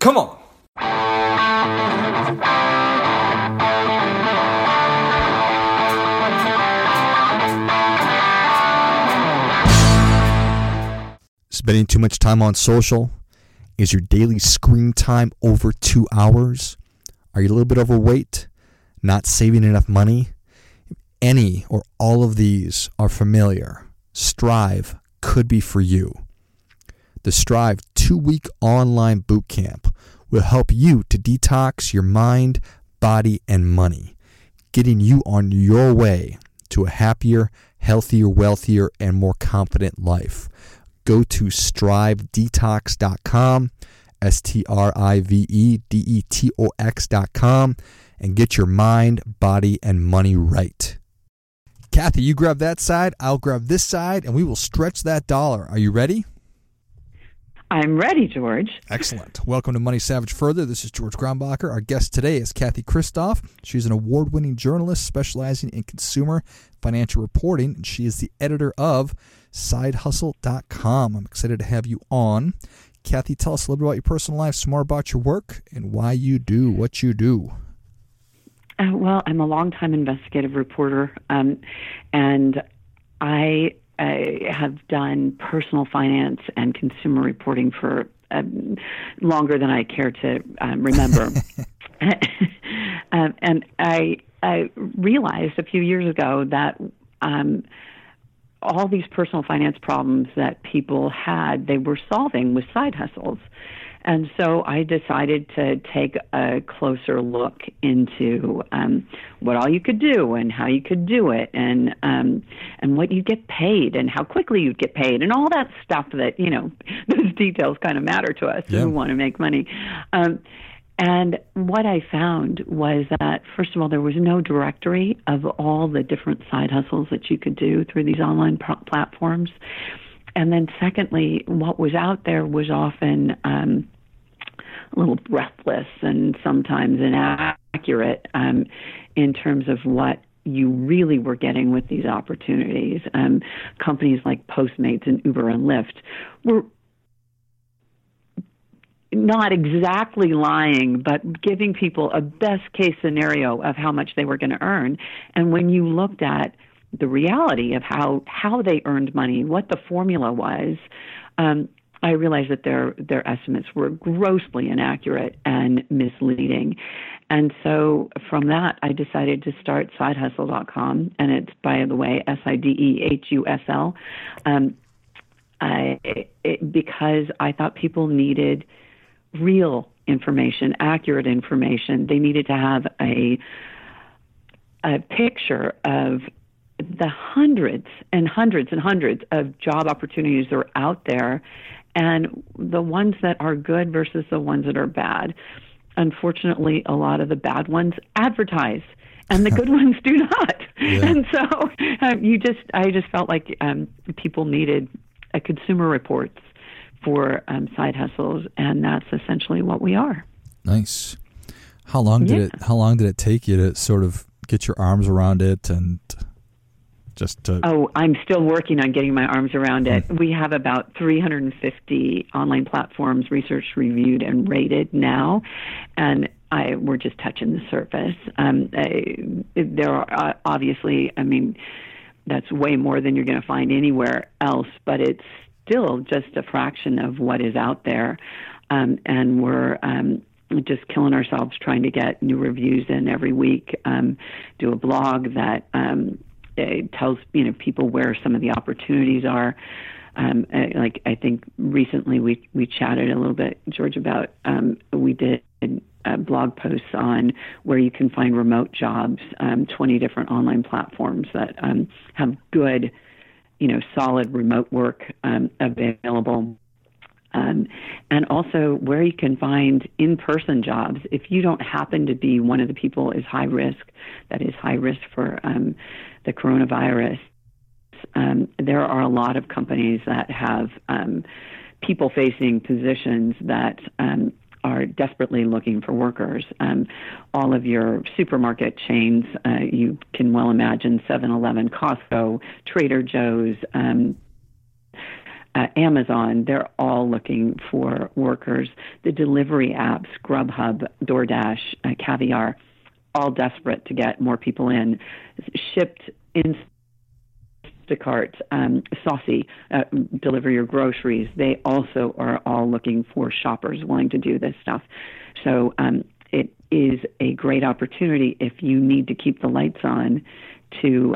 Come on. Spending too much time on social? Is your daily screen time over 2 hours? Are you a little bit overweight? Not saving enough money? If any or all of these are familiar, Strive could be for you. The Strive 2-week online bootcamp will help you to detox your mind, body, and money, getting you on your way to a happier, healthier, wealthier, and more confident life. Go to strivedetox.com, strivedetox.com, and get your mind, body, and money right. Kathy, you grab that side, I'll grab this side, and we will stretch that dollar. Are you ready? I'm ready, George. Excellent. Welcome to Money Savage Further. This is George Grombacher. Our guest today is Kathy Kristoff. She's an award-winning journalist specializing in consumer financial reporting, and she is the editor of SideHustle.com. I'm excited to have you on. Kathy, tell us a little bit about your personal life, some more about your work, and why you do what you do. Well, I'm a longtime investigative reporter, and I have done personal finance and consumer reporting for longer than I care to remember. And I realized a few years ago that all these personal finance problems that people had, they were solving with side hustles. And so I decided to take a closer look into what all you could do and how you could do it, and what you get paid and how quickly you'd get paid and all that stuff that, you know, those details kind of matter to us who want to make money. And what I found was that, first of all, there was no directory of all the different side hustles that you could do through these online platforms. And then secondly, what was out there was often a little breathless and sometimes inaccurate in terms of what you really were getting with these opportunities. Companies like Postmates and Uber and Lyft were not exactly lying, but giving people a best case scenario of how much they were going to earn. And when you looked at the reality of how they earned money, what the formula was, I realized that their estimates were grossly inaccurate and misleading. And so from that, I decided to start SideHustle.com, and it's, by the way, SIDEHUSL, because I thought people needed real information, accurate information. They needed to have a picture of the hundreds and hundreds and hundreds of job opportunities that are out there, and the ones that are good versus the ones that are bad. Unfortunately, a lot of the bad ones advertise, and the good ones do not. Yeah. And so I just felt like people needed a consumer reports for side hustles, and that's essentially what we are. Nice. How long did it take you to sort of get your arms around it and just to... Oh, I'm still working on getting my arms around it. We have about 350 online platforms researched, reviewed, and rated now, and we're just touching the surface. There are obviously, I mean, that's way more than you're going to find anywhere else, but it's still just a fraction of what is out there, and we're just killing ourselves trying to get new reviews in every week. Do a blog that tells people where some of the opportunities are. Like I think recently we chatted a little bit, George, about we did blog posts on where you can find remote jobs, 20 different online platforms that have good, solid remote work available. And also where you can find in-person jobs. If you don't happen to be one of the people is high risk for the coronavirus, there are a lot of companies that have people-facing positions that are desperately looking for workers. All of your supermarket chains, you can well imagine 7-Eleven, Costco, Trader Joe's, Amazon, they're all looking for workers. The delivery apps, Grubhub, DoorDash, Caviar, all desperate to get more people in. Shipped Instacart, Saucy, deliver your groceries. They also are all looking for shoppers willing to do this stuff. So it is a great opportunity if you need to keep the lights on to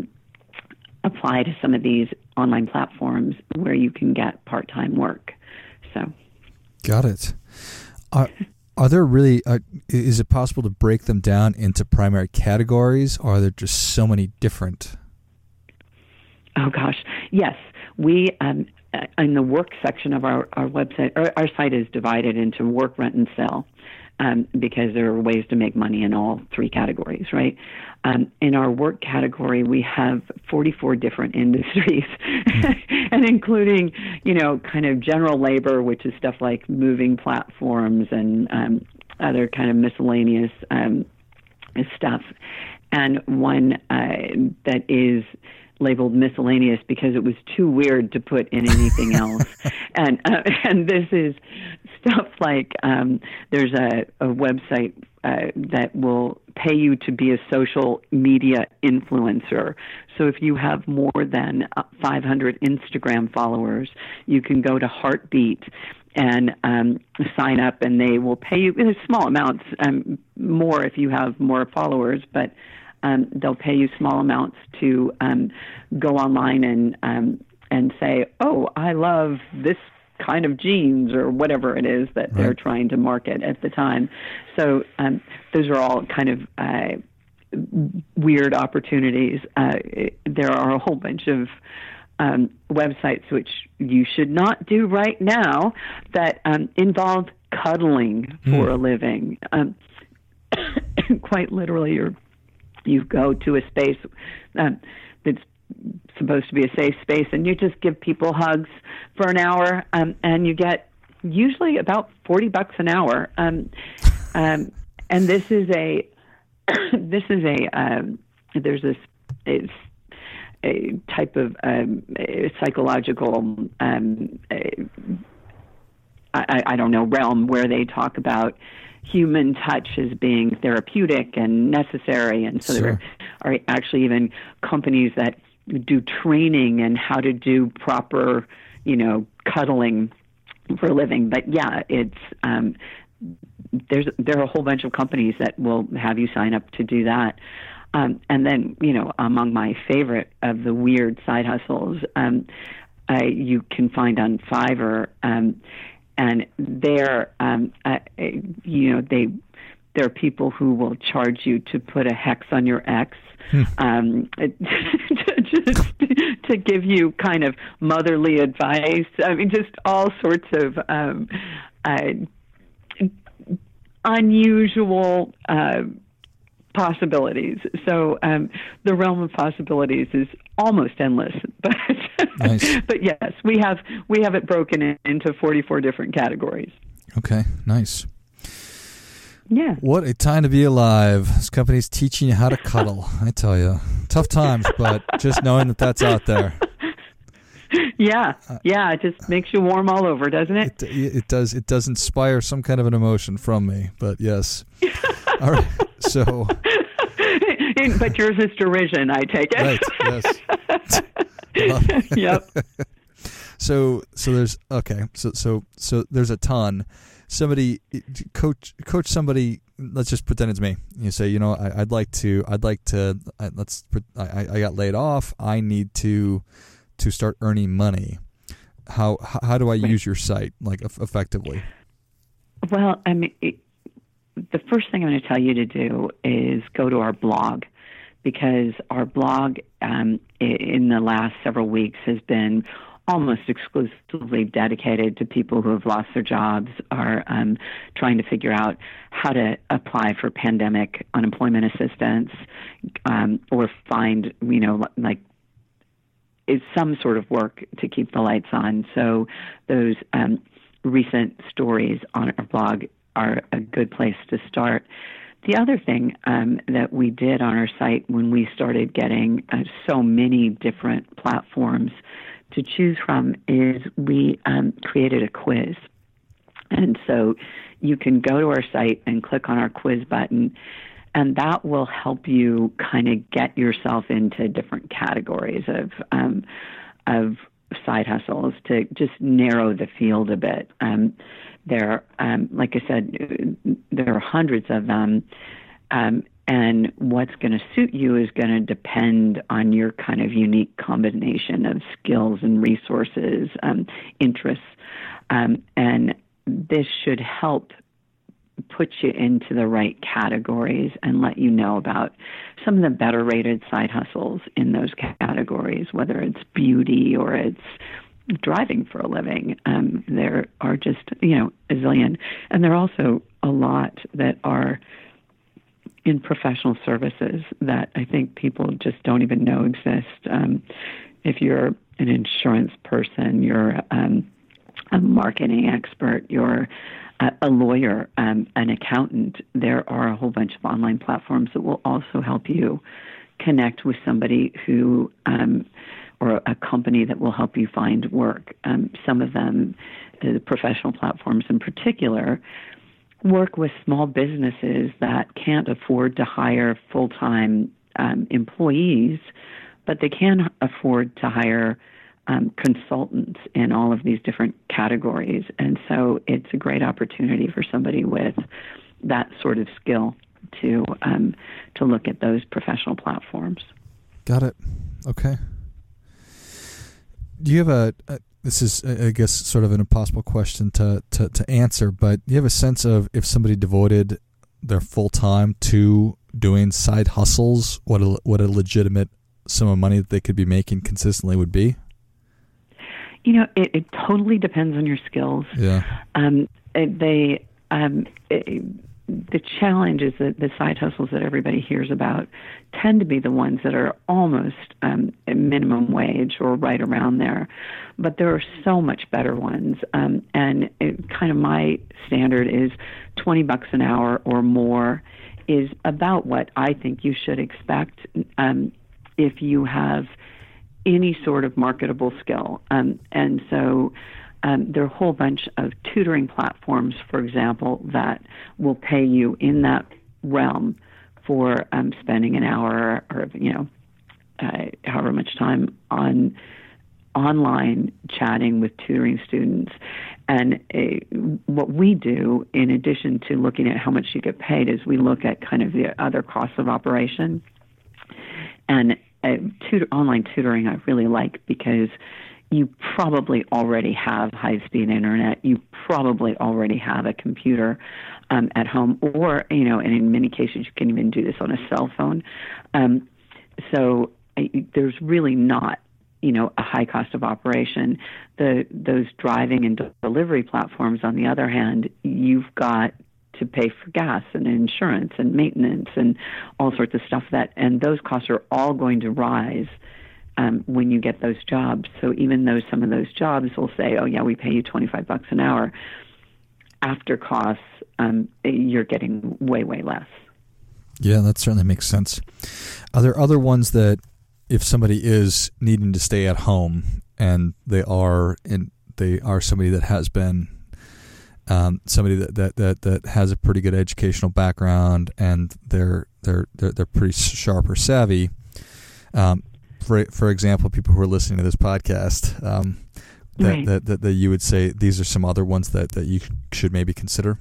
apply to some of these online platforms where you can get part-time work. So, got it. Are there really? Is it possible to break them down into primary categories, or are there just so many different? Oh gosh, yes. We in the work section of our website, our site is divided into work, rent, and sell. Because there are ways to make money in all three categories, right? In our work category, we have 44 different industries, and including, kind of general labor, which is stuff like moving platforms and other kind of miscellaneous stuff, and one that is labeled miscellaneous because it was too weird to put in anything else. And this is stuff like there's a website that will pay you to be a social media influencer. So if you have more than 500 Instagram followers, you can go to Heartbeat and sign up, and they will pay you in small amounts, more if you have more followers, but they'll pay you small amounts to go online and say, oh, I love this kind of jeans or whatever it is that they're trying to market at the time. So those are all kind of weird opportunities. There are a whole bunch of websites which you should not do right now that involve cuddling for a living. Quite literally, you go to a space that's supposed to be a safe space, and you just give people hugs for an hour, and you get usually about $40 an hour. And this is a there's a type of psychological I don't know, realm where they talk about human touch as being therapeutic and necessary. And so there are actually even companies that do training in how to do proper, cuddling for a living. But yeah, it's there are a whole bunch of companies that will have you sign up to do that. And then, among my favorite of the weird side hustles, you can find on Fiverr, and there, there are people who will charge you to put a hex on your ex, to give you kind of motherly advice. I mean, just all sorts of unusual possibilities. So the realm of possibilities is almost endless. But nice. But yes, we have it broken into 44 different categories. Okay, nice. Yeah. What a time to be alive. This company's teaching you how to cuddle. I tell you, tough times, but just knowing that that's out there. Yeah. It just makes you warm all over, doesn't it? It does. It does inspire some kind of an emotion from me, but yes. All right. So. But yours is derision, I take it. Right. Yes. Yep. So there's so there's a ton. Somebody coach somebody. Let's just pretend it's me. You say, I'd like to. I got laid off. I need to start earning money. How do I use your site effectively? Well, I mean, the first thing I'm going to tell you to do is go to our blog, because our blog in the last several weeks has been almost exclusively dedicated to people who have lost their jobs, are trying to figure out how to apply for pandemic unemployment assistance, or find, is some sort of work to keep the lights on. So those recent stories on our blog are a good place to start. The other thing that we did on our site when we started getting so many different platforms to choose from is we created a quiz. And so you can go to our site and click on our quiz button, and that will help you kind of get yourself into different categories of side hustles to just narrow the field a bit. Like I said, there are hundreds of them, and what's going to suit you is going to depend on your kind of unique combination of skills and resources, interests, and this should help put you into the right categories and let you know about some of the better rated side hustles in those categories, whether it's beauty or it's driving for a living. There are just, a zillion. And there are also a lot that are in professional services that I think people just don't even know exist. If you're an insurance person, you're a marketing expert, you're a lawyer, an accountant, there are a whole bunch of online platforms that will also help you connect with somebody who, or a company that will help you find work. Some of them, the professional platforms in particular, work with small businesses that can't afford to hire full-time employees, but they can afford to hire consultants in all of these different categories. And so it's a great opportunity for somebody with that sort of skill to look at those professional platforms. Got it. Okay. Do you have this is, I guess, sort of an impossible question to answer, but do you have a sense of if somebody devoted their full time to doing side hustles, what a legitimate sum of money that they could be making consistently would be? It totally depends on your skills. Yeah. The challenge is that the side hustles that everybody hears about tend to be the ones that are almost minimum wage or right around there. But there are so much better ones. And kind of my standard is $20 an hour or more is about what I think you should expect if you have any sort of marketable skill. And so there are a whole bunch of tutoring platforms, for example, that will pay you in that realm for spending an hour or however much time online chatting with tutoring students. And what we do, in addition to looking at how much you get paid, is we look at kind of the other costs of operation. And online tutoring I really like because you probably already have high-speed internet. You probably already have a computer at home, or, and in many cases you can even do this on a cell phone. So there's really not, a high cost of operation. Those driving and delivery platforms, on the other hand, you've got to pay for gas and insurance and maintenance and all sorts of stuff and those costs are all going to rise when you get those jobs. So even though some of those jobs will say, oh yeah, we pay you $25 an hour, after costs, you're getting way, way less. Yeah, that certainly makes sense. Are there other ones that if somebody is needing to stay at home and they are somebody that has been somebody that has a pretty good educational background and they're pretty sharp or savvy. For example, people who are listening to this podcast, right. that you would say these are some other ones that you should maybe consider?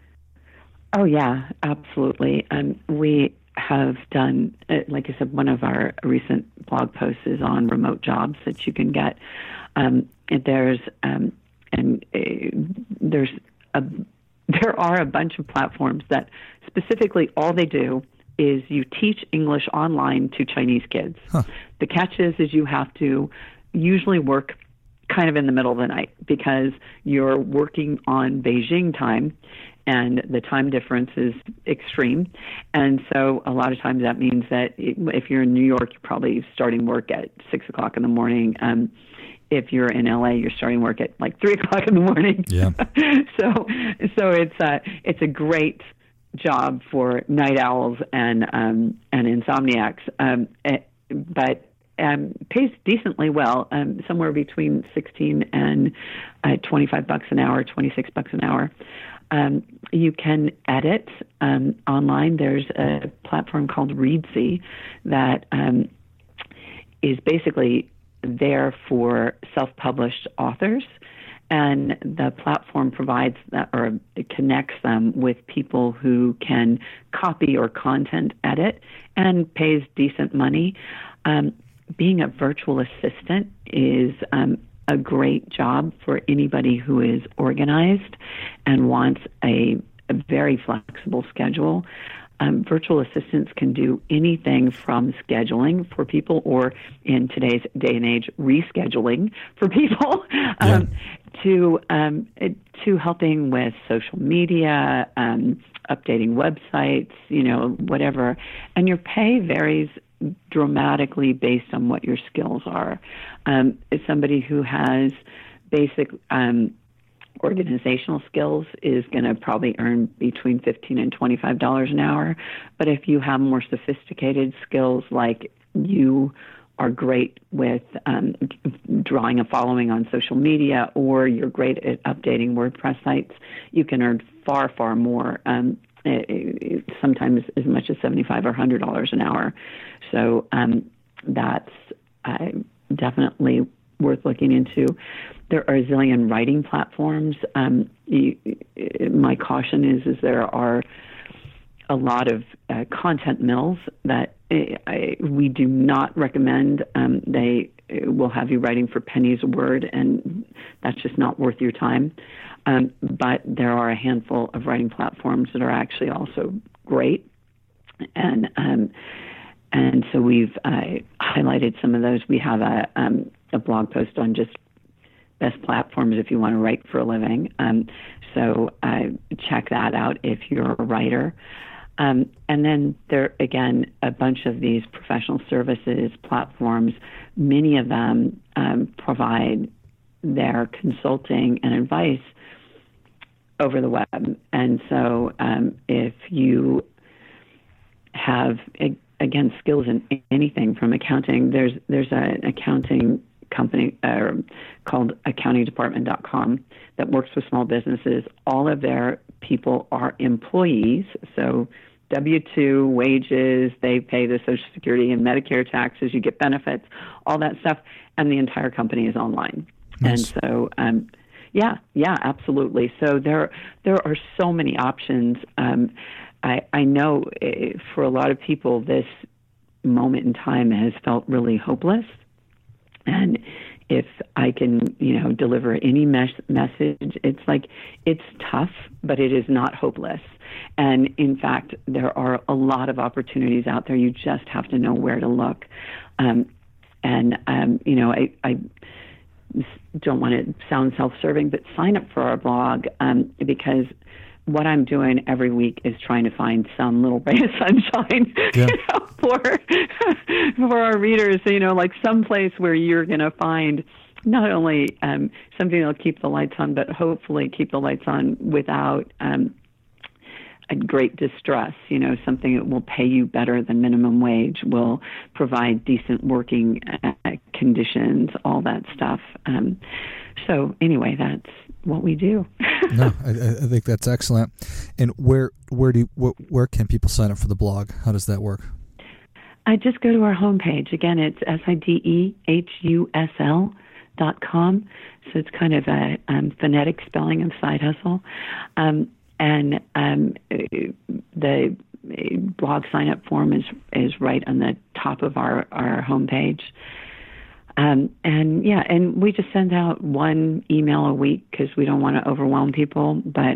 Oh yeah, absolutely. We have done, like I said, one of our recent blog posts is on remote jobs that you can get. There are a bunch of platforms that specifically all they do is you teach English online to Chinese kids. Huh. The catch is you have to usually work kind of in the middle of the night because you're working on Beijing time and the time difference is extreme. And so a lot of times that means that if you're in New York, you're probably starting work at 6 o'clock in the morning. If you're in LA, you're starting work at like 3 o'clock in the morning. Yeah. So it's a great job for night owls and insomniacs, but pays decently well, somewhere between 16 and $25 an hour, $26 an hour. You can edit online. There's a platform called Reedsy that is basically there for self-published authors, and the platform provides that, or it connects them with people who can copy or content edit and pays decent money. Being a virtual assistant is a great job for anybody who is organized and wants a very flexible schedule. Virtual assistants can do anything from scheduling for people, or in today's day and age, rescheduling for people, to helping with social media, updating websites, whatever. And your pay varies dramatically based on what your skills are. As somebody who has basic organizational skills is going to probably earn between $15 and $25 an hour. But if you have more sophisticated skills, like you are great with drawing a following on social media, or you're great at updating WordPress sites, you can earn far, far more, sometimes as much as $75 or $100 an hour. So that's definitely worth looking into. There are a zillion writing platforms. My caution is there are a lot of content mills that we do not recommend. They will have you writing for pennies a word, and that's just not worth your time. But there are a handful of writing platforms that are actually also great. And so we've highlighted some of those. We have a blog post on just best platforms if you want to write for a living. So check that out if you're a writer. And then there, again, a bunch of these professional services platforms, many of them provide their consulting and advice over the web. And so if you have, again, skills in anything from accounting, there's an accounting company called accountingdepartment.com that works with small businesses. All of their people are employees, so W-2 wages, they pay the Social Security and Medicare taxes, you get benefits, all that stuff, and the entire company is online. Nice. And so, yeah, absolutely. So there are so many options. I know for a lot of people, this moment in time has felt really hopeless. And if I can, deliver any message, it's like, it's tough, but it is not hopeless. And in fact, there are a lot of opportunities out there. You just have to know where to look. I don't want to sound self-serving, but sign up for our blog because what I'm doing every week is trying to find some little ray of sunshine for our readers. Like some place where you're going to find not only something that'll keep the lights on, but hopefully keep the lights on without a great distress. Something that will pay you better than minimum wage, will provide decent working conditions, all that stuff. So anyway, that's what we do. No, I think that's excellent. And where can people sign up for the blog? How does that work? I just go to our homepage. Again, it's SIDEHUSL.com. So it's kind of a phonetic spelling of Side Hustle. The blog sign-up form is right on the top of our homepage. And we just send out one email a week because we don't want to overwhelm people. But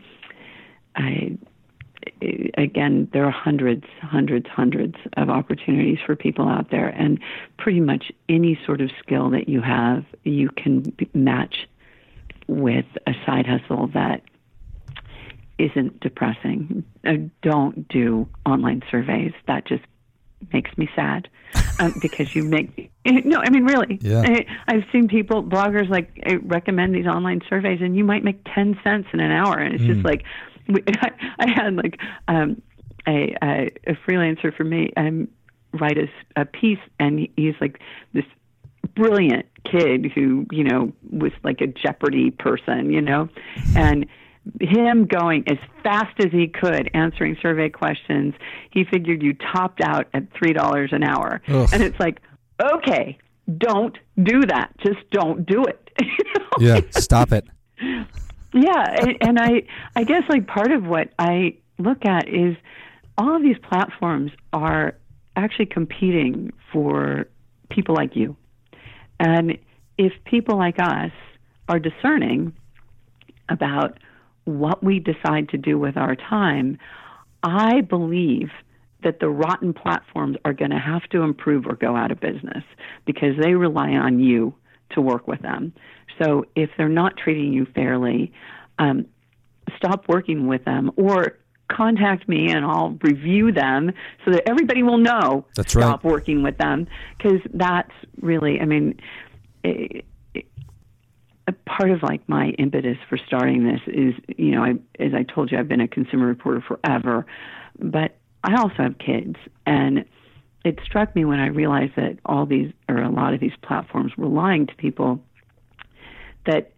again, there are hundreds of opportunities for people out there, and pretty much any sort of skill that you have, you can match with a side hustle that isn't depressing. Don't do online surveys. That just makes me sad because you make really. Yeah. I've seen bloggers recommend these online surveys, and you might make 10 cents in an hour, and it's just like, I had like a freelancer for me write a piece, and he's like this brilliant kid who, was like a Jeopardy person, and him going as fast as he could answering survey questions, he figured you topped out at $3 an hour. Ugh. And it's like, okay, don't do that. Just don't do it. Yeah, stop it. Yeah, and I guess like part of what I look at is all of these platforms are actually competing for people like you. And if people like us are discerning about what we decide to do with our time, I believe that the rotten platforms are going to have to improve or go out of business because they rely on you to work with them. So if they're not treating you fairly, stop working with them or contact me and I'll review them so that everybody will know. That's right. Stop working with them, because that's really, a part of like my impetus for starting this is, as I told you, I've been a consumer reporter forever, but I also have kids, and it struck me when I realized that a lot of these platforms were lying to people, that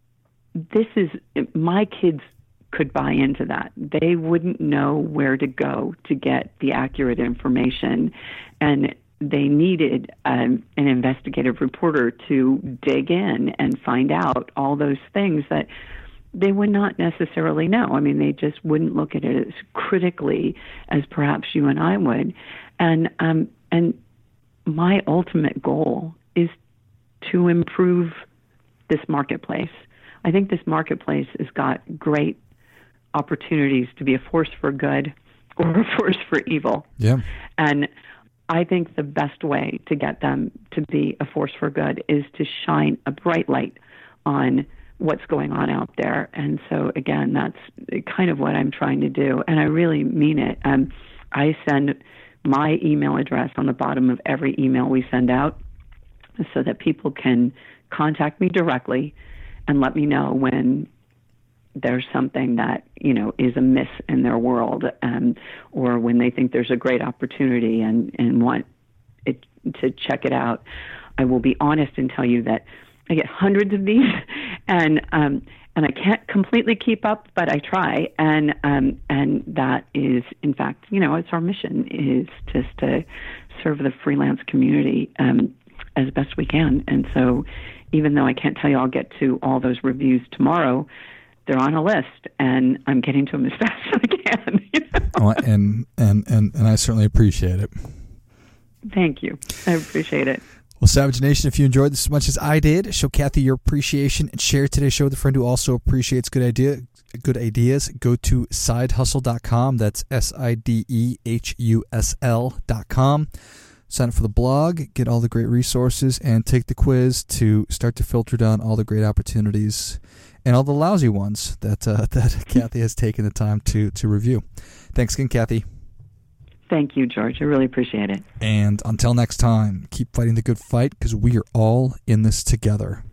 my kids could buy into that. They wouldn't know where to go to get the accurate information, and they needed an investigative reporter to dig in and find out all those things that they would not necessarily know. They just wouldn't look at it as critically as perhaps you and I would. And my ultimate goal is to improve this marketplace. I think this marketplace has got great opportunities to be a force for good or a force for evil. Yeah. And I think the best way to get them to be a force for good is to shine a bright light on what's going on out there. And so, again, that's kind of what I'm trying to do. And I really mean it. I send my email address on the bottom of every email we send out so that people can contact me directly and let me know when there's something that, is amiss in their world, or when they think there's a great opportunity and want it to check it out. I will be honest and tell you that I get hundreds of these, and I can't completely keep up, but I try. And that is, in fact, it's our mission, is just to serve the freelance community as best we can. And so, even though I can't tell you I'll get to all those reviews tomorrow, they're on a list, and I'm getting to them as fast as I can. Well, and I certainly appreciate it. Thank you. I appreciate it. Well, Savage Nation, if you enjoyed this as much as I did, show Kathy your appreciation and share today's show with a friend who also appreciates good ideas. Go to sidehustle.com. That's SIDEHUSL.com. Sign up for the blog, get all the great resources, and take the quiz to start to filter down all the great opportunities and all the lousy ones that Kathy has taken the time to review. Thanks again, Kathy. Thank you, George. I really appreciate it. And until next time, keep fighting the good fight, because we are all in this together.